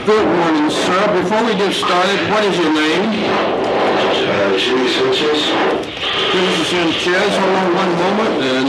Good morning, sir. Before we get started, what is your name? Jimmy Sanchez. Mr. Sanchez, hold on one moment. And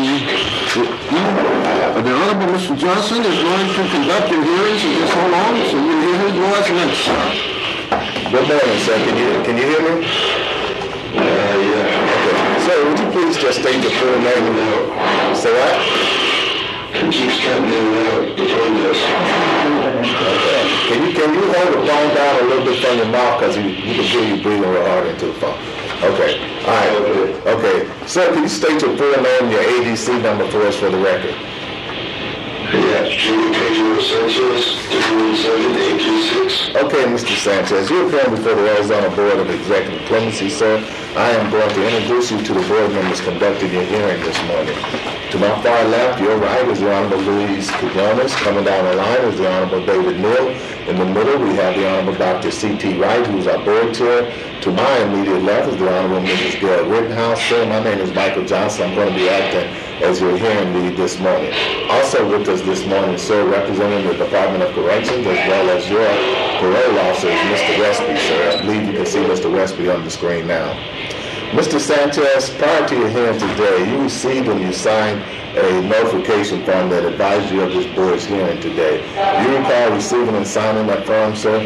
the Honorable Mr. Johnson is going to conduct your hearing, so just hold on. So you'll hear his voice next, sir. Good morning, sir. Can you hear me? Yeah. Okay. Sir, would you please just state your full name? Say what? It keeps cutting in and out between us. Okay. Can you hold the phone down a little bit from your mouth, because you can hear you breathing real hard into the phone. Okay. All right. Okay. Sir, can you state your full name and your ADC number for us for the record? Yeah, Jimmy Pedro Sanchez, 317-826. Okay, Mr. Sanchez, you're appearing before the Arizona Board of Executive Clemency, sir. I am going to introduce you to the board members conducting your hearing this morning. To my far left, your right, is the Honorable Luis Quinones. Coming down the line is the Honorable David Neal. In the middle, we have the Honorable Dr. C.T. Wright, who's our board chair. To my immediate left is the Honorable Mrs. Gail Rittenhouse. Sir, my name is Michael Johnson. I'm going to be acting as your hearing lead this morning. Also with us this morning, sir, representing the Department of Corrections as well as your parole officer is Mr. Westby, sir. I believe you can see Mr. Westby on the screen now. Mr. Sanchez, prior to your hearing today, you received and you signed a notification form that advised you of this board's hearing today. Do you recall receiving and signing that form, sir?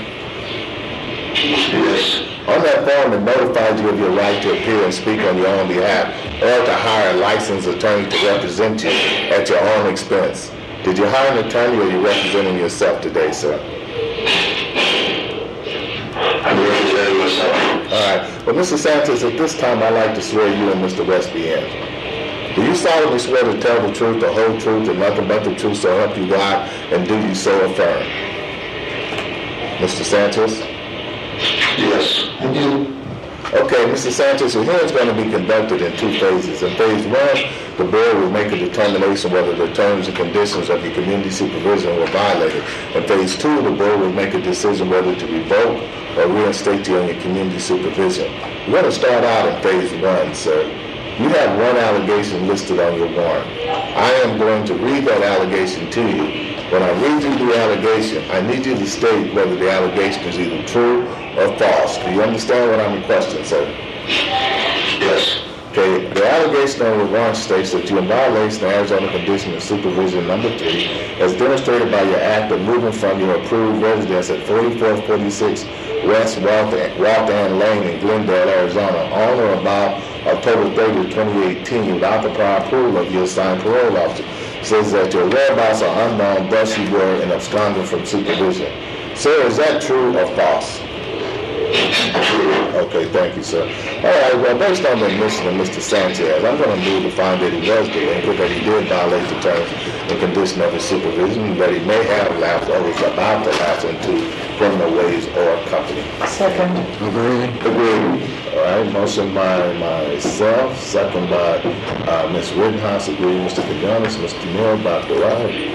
Yes. On that form, it notified you of your right to appear and speak on your own behalf or to hire a licensed attorney to represent you at your own expense. Did you hire an attorney or are you representing yourself today, sir? I'm representing myself. All right. Well, Mr. Sanchez, at this time, I'd like to swear you and Mr. Westby in. Do you solemnly swear to tell the truth, the whole truth, and nothing but the truth, so help you God, and do you so affirm? Mr. Sanchez? Yes, I do. Okay, Mr. Sanchez, your hearing is going to be conducted in two phases. In phase one, the board will make a determination whether the terms and conditions of your community supervision were violated. In phase two, the board will make a decision whether to revoke or reinstate you on your community supervision. We're going to start out in phase one, sir. You have one allegation listed on your warrant. I am going to read that allegation to you. When I read you the allegation, I need you to state whether the allegation is either true or false. Do you understand what I'm requesting, sir? Yes. Okay, the allegation on the warrant states that you in violation of Arizona Condition of Supervision number 3, as demonstrated by your act of moving from your approved residence at 4446 West Walton Lane in Glendale, Arizona, on or about October 30, 2018, without the prior approval of your assigned parole officer, says that your whereabouts are unknown, thus you were in absconding from supervision. Sir, is that true or false? True. Okay, thank you, sir. All right, well, based on the admission of Mr. Sanchez, I'm going to move to find that he was delinquent, that he did violate the terms and condition of his supervision, that he may have lapsed or was about to lapse into criminal ways or company. Second. Agreed. All right, motion by myself, second by Ms. Rittenhouse, agreed, Mr. Quinones, Mr. Neal, Dr. Wright.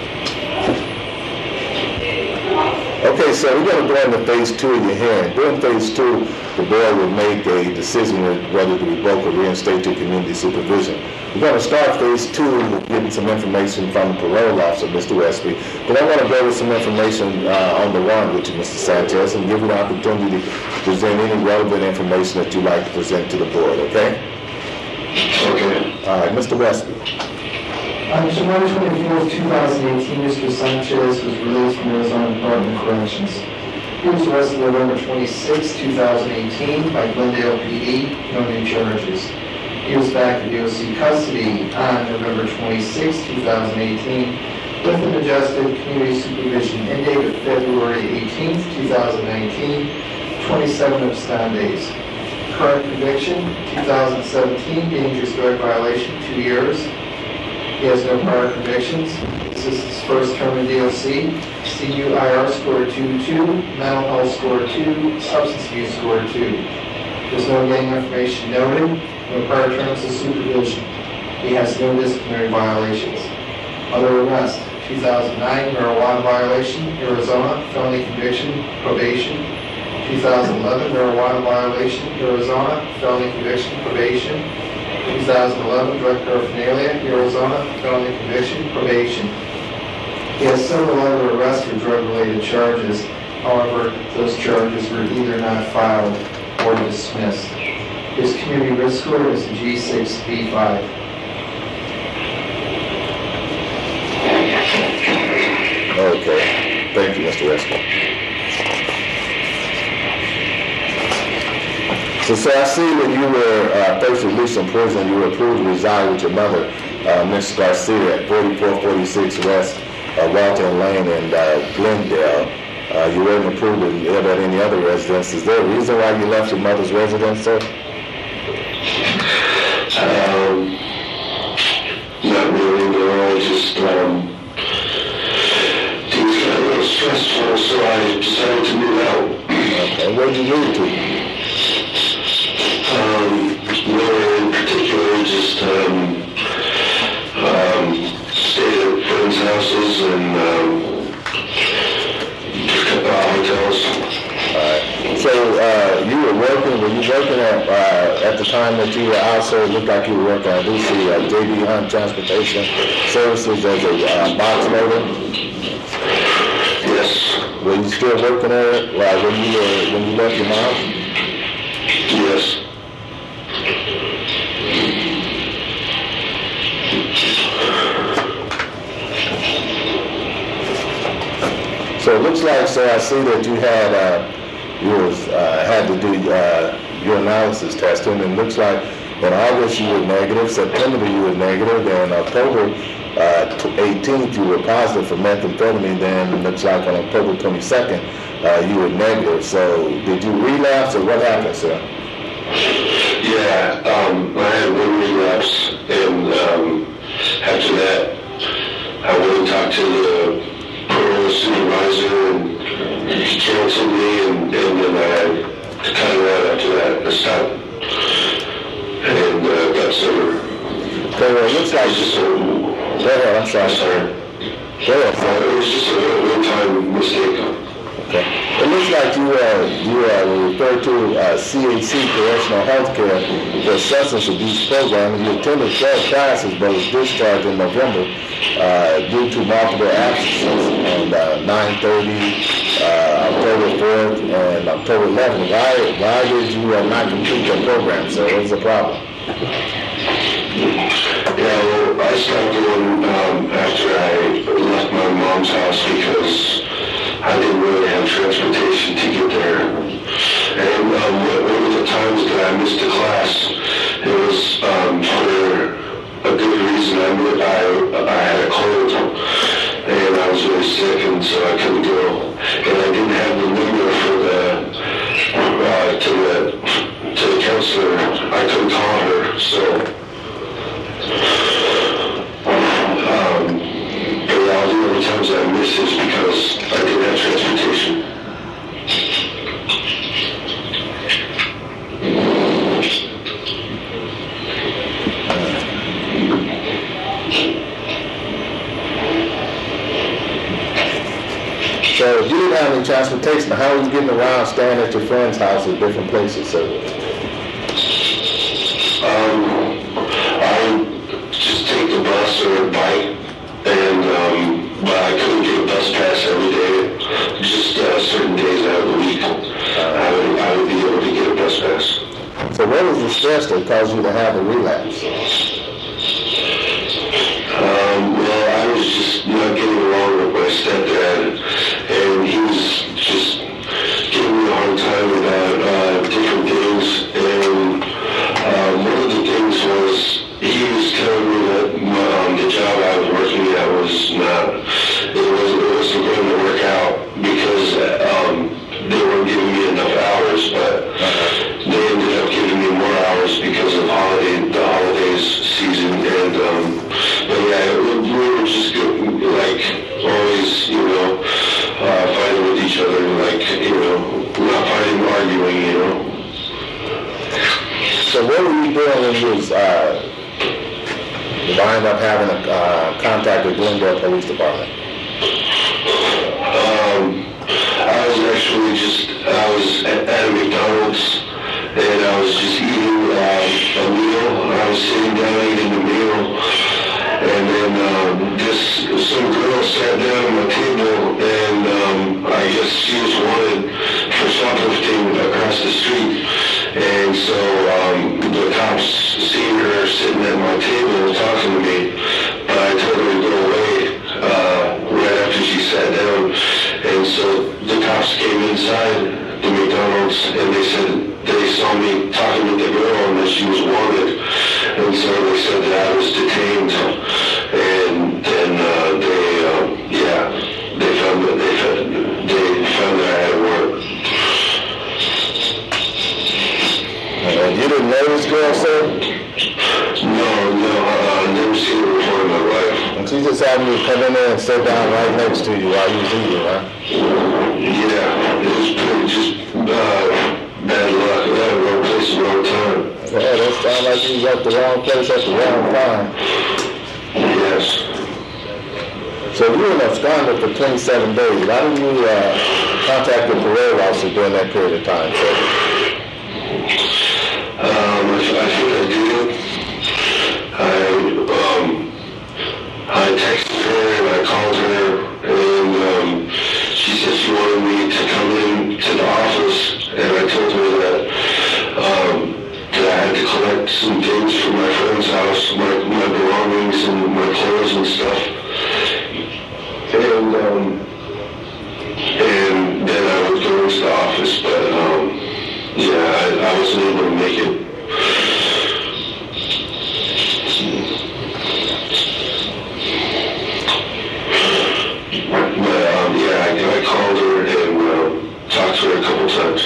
Okay, so we're going to go into phase two of your hearing. During phase two, the board will make a decision whether to revoke or reinstate your community supervision. We're going to start phase two with getting some information from the parole officer, Mr. Westby. But I want to go with some information on the warrant with you, Mr. Sanchez, and give you the opportunity to present any relevant information that you'd like to present to the board, okay? Okay. All right, Mr. Westby. On January 24th, 2018, Mr. Sanchez was released from Arizona Department of Corrections. He was arrested November 26, 2018 by Glendale PD, no new charges. He was back in DOC custody on November 26, 2018 with an adjusted community supervision end date of February 18, 2019, 27 abscond days. Current conviction, 2017, dangerous drug violation, 2 years. He has no prior convictions. This is his first term in DOC. CUIR score 2-2, mental health score 2, substance abuse score 2. There's no gang information noted, no prior terms of supervision. He has no disciplinary violations. Other arrest, 2009 marijuana violation, Arizona, felony conviction, probation. 2011 marijuana violation, Arizona, felony conviction, probation. 2011 drug paraphernalia, Arizona, felony conviction, probation. He has several other arrests for drug-related charges, However, those charges were either not filed or dismissed. His community risk score is a G6B5. Okay. Thank you, Mr. Westbrook. So, sir, I see that you were first released from prison. You were approved to reside with your mother, Ms. Garcia, at 4446 West Walton Lane in Glendale. You weren't approved to live at any other residence. Is there a reason why you left your mother's residence, sir? Not really, no. Just things got a little stressful, so I decided to move out. Okay, where did you move to? Nowhere in particular, just stayed at friends' houses and hotels. So you were working at the time that you were out, so it looked like you were working at JB Hunt Transportation Services as a box loader? Yes. Were you still working at it when you left your mom? Yes. So it looks like, sir, I see that you had to do your analysis testing, and it looks like in August you were negative, September you were negative, and October 18th you were positive for methamphetamine, then it looks like on October 22nd you were negative. So did you relapse, or what happened, sir? Yeah, I had one relapse, and after that I went and talked to the parole supervisor, and he canceled me, and then I cut it out after that. I stopped and got sober. So it looks like Go ahead, I'm sorry. Go ahead, sir. It was just a one-time mistake. Okay. It looks like you were referred to CHC Correctional Healthcare for a substance abuse program, and you attended 12 classes but was discharged in November due to multiple absences on 9/30, October 4th, and October 11th. Why did you not complete that program, sir? What's the problem? Yeah, well, I stopped going after I left my mom's house because I didn't really have transportation to get there. And one of the times that I missed a class, it was for a good reason. I had a cold, and I was really sick, and so I couldn't go. And I didn't have the number for to the counselor. I couldn't call her, so. All the other times I missed is because I didn't have transportation. So if you didn't have any transportation, how were you getting around staying at your friend's house at different places, sir? I would just take the bus or a bike, and but I couldn't get a bus pass every day. Just certain days out of the week, I would be able to get a bus pass. So what was the stress that caused you to have a relapse? Well, I was just not getting along with my stepdad, and he was just giving me a hard time about different things. And one of the things was he was telling me that the job I was working at it wasn't going to work out because they weren't giving me enough hours, but they ended up giving me more hours because of the holidays season. And but yeah, we were just like always, fighting with each other, like not fighting, arguing, So what were you doing when you was wind up having a contact with Glendale Police Department? I was actually I was at a McDonald's, and I was just eating a meal. I was sitting down eating the meal, and then some girl sat down at my table, and I guess she was wanted for shoplifting across the street. And so the cops seen her sitting at my table talking to me, but I told her to go away right after she sat down. And so the cops came inside the McDonald's and they said they saw me talking with the girl and that she was wanted. And so they said that I was detained. And then they found that I had a warrant. You didn't know this girl, sir? No, I never seen her before in my life. And she just happened to come in there and sit down right next to you while you was eating, huh? Yeah, it was pretty just bad luck. I had the wrong place at the wrong time. Yeah, that sounds like you was at the wrong place at the wrong time. Yes. So you were absconded for 27 days. Why didn't you contact the parole officer during that period of time, sir? I think I did. I texted her and I called her and she said she wanted me to come in to the office and I told her that I had to collect some things from my friend's house, my belongings and my clothes and stuff. And then I would go into the office, but I wasn't able to make it. I called her and talked to her a couple times.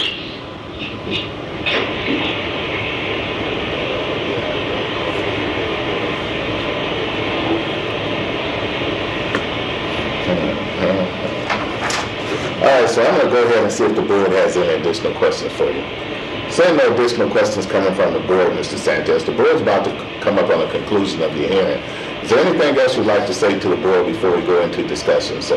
All right, so I'm going to go ahead and see if the board has any additional questions for you. Seeing no additional questions coming from the board, Mr. Sanchez, the board's about to come up on a conclusion of your hearing. Is there anything else you'd like to say to the board before we go into discussion, sir?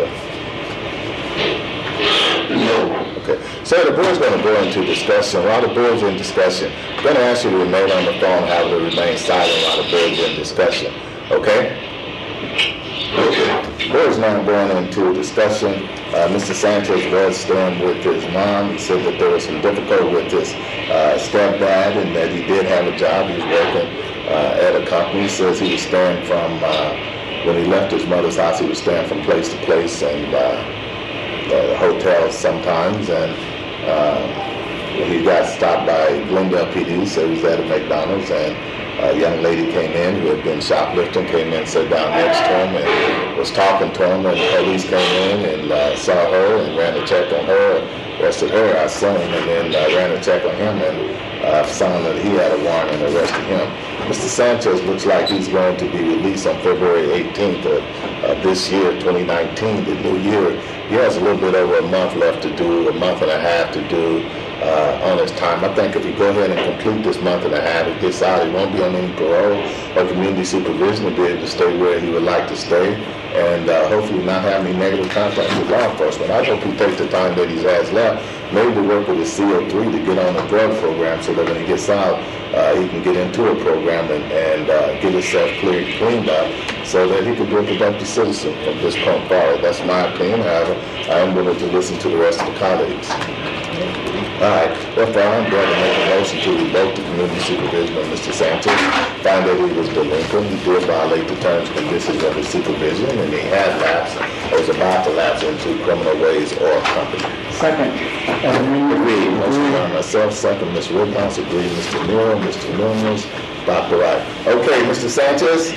No. Okay. So the board's going to go into discussion. While the board's in discussion, I'm going to ask you to remain on the phone, have it remain silent while the board's in discussion. Okay? Okay. The board's now going into a discussion. Mr. Sanchez was staying with his mom. He said that there was some difficulty with his stepdad and that he did have a job. He was working at a company. He says he was staying from, when he left his mother's house, he was staying from place to place and hotels sometimes. And he got stopped by Glendale PD, so he was at a McDonald's, and a young lady came in who had been shoplifting, came in, sat down next to him, and was talking to him, and the police came in and saw her and ran a check on her, arrested her, I assume, and then ran a check on him and found that he had a warrant and arrested him. Mr. Sanchez looks like he's going to be released on February 18th of this year, 2019, the new year. He has a little bit over a month left to do, a month and a half to do on his time. I think if he go ahead and complete this month and a half, he gets out, he won't be on any parole or community supervision to be able to stay where he would like to stay and hopefully not have any negative contact with law enforcement. I hope he takes the time that he has left, maybe to work with his CO3 to get on a drug program so that when he gets out, he can get into a program and get himself cleaned up so that he can be a productive citizen from this point forward. That's my opinion. However, I am willing to listen to the rest of the colleagues. All right, therefore I'm going to make a motion to revoke the community supervision of Mr. Sanchez, find that he was delinquent, he did violate the terms and conditions of his supervision, and he had lapsed or was about to lapse into criminal ways or company. Second. Agreed. Motion by myself, second, Ms. Woodhouse, agreed, Mr. Nero, Mr. Nunez, Dr. Wright. Okay, Mr. Sanchez?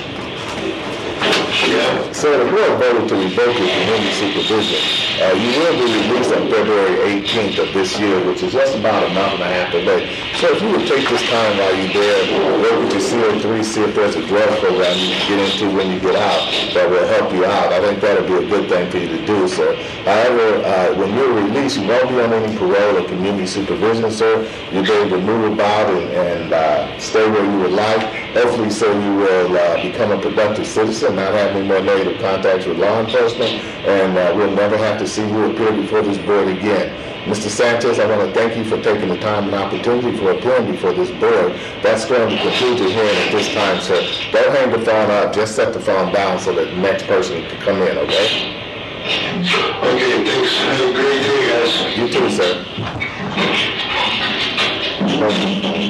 Yeah. So the board voted to revoke your community supervision. You will be released on February 18th of this year, which is just about a month and a half away. So if you would take this time while you're there, work with your CO3, see if there's a drug program you can get into when you get out that will help you out. I think that would be a good thing for you to do, sir. However, when you're released, you won't be on any parole or community supervision, sir. You'll be able to move about and stay where you would like. Hopefully, sir, you will become a productive citizen, not have any more negative contacts with law enforcement, and we'll never have to see you appear before this board again. Mr. Sanchez, I want to thank you for taking the time and opportunity for appearing before this board. That's going to conclude your hearing at this time, sir. Don't hang the phone up. Just set the phone down so that the next person can come in, okay? Okay, thanks. Have a great day, guys. You too, sir.